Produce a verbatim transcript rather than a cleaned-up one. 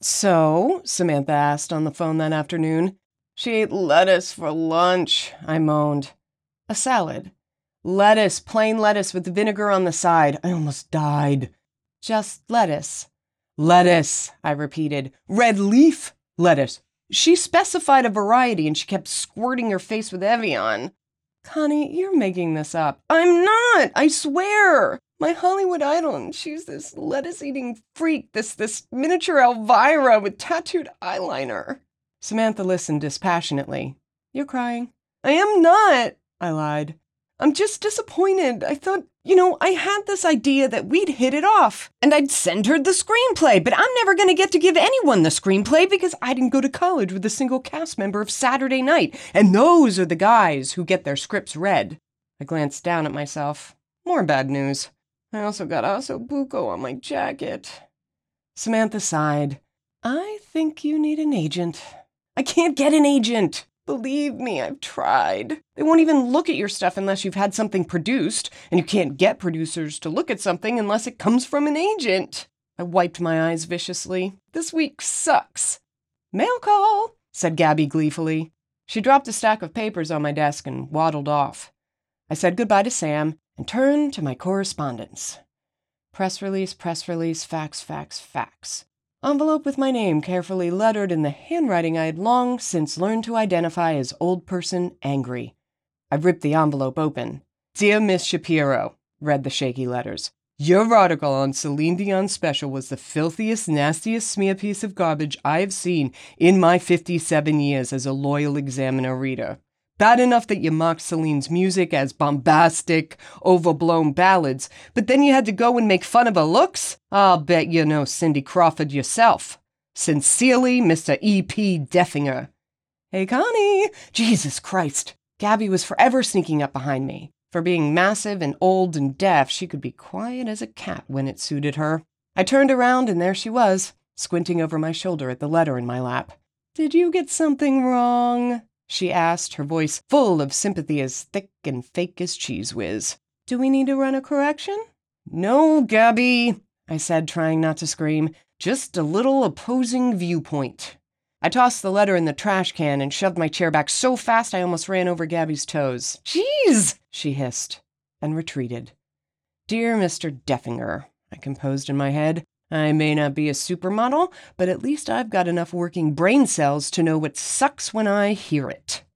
So, Samantha asked on the phone that afternoon. She ate lettuce for lunch, I moaned. A salad. Lettuce, plain lettuce with vinegar on the side. I almost died. Just lettuce. Lettuce, I repeated. Red leaf lettuce. She specified a variety and she kept squirting her face with Evian. Connie, you're making this up. I'm not, I swear. My Hollywood idol, and she's this lettuce-eating freak, this this miniature Elvira with tattooed eyeliner. Samantha listened dispassionately. You're crying. I am not, I lied. I'm just disappointed. I thought, you know, I had this idea that we'd hit it off, and I'd send her the screenplay, but I'm never going to get to give anyone the screenplay because I didn't go to college with a single cast member of Saturday Night, and those are the guys who get their scripts read. I glanced down at myself. More bad news. I also got Osso Bucco on my jacket. Samantha sighed. I think you need an agent. I can't get an agent. Believe me, I've tried. They won't even look at your stuff unless you've had something produced, and you can't get producers to look at something unless it comes from an agent. I wiped my eyes viciously. This week sucks. Mail call, said Gabby gleefully. She dropped a stack of papers on my desk and waddled off. I said goodbye to Sam and turned to my correspondence. Press release, press release, fax, fax, fax. Envelope with my name carefully lettered in the handwriting I had long since learned to identify as old person angry. I ripped the envelope open. Dear Miss Shapiro, read the shaky letters. Your article on Celine Dion's special was the filthiest, nastiest smear piece of garbage I have seen in my fifty-seven years as a loyal Examiner reader. Bad enough that you mocked Celine's music as bombastic, overblown ballads, but then you had to go and make fun of her looks? I'll bet you know Cindy Crawford yourself. Sincerely, Mister E P Deffinger. Hey, Connie! Jesus Christ! Gabby was forever sneaking up behind me. For being massive and old and deaf, she could be quiet as a cat when it suited her. I turned around and there she was, squinting over my shoulder at the letter in my lap. Did you get something wrong? She asked, her voice full of sympathy as thick and fake as Cheese Whiz. Do we need to run a correction? No, Gabby, I said, trying not to scream. Just a little opposing viewpoint. I tossed the letter in the trash can and shoved my chair back so fast I almost ran over Gabby's toes. Jeez, she hissed, and retreated. Dear Mister Deffinger, I composed in my head. I may not be a supermodel, but at least I've got enough working brain cells to know what sucks when I hear it.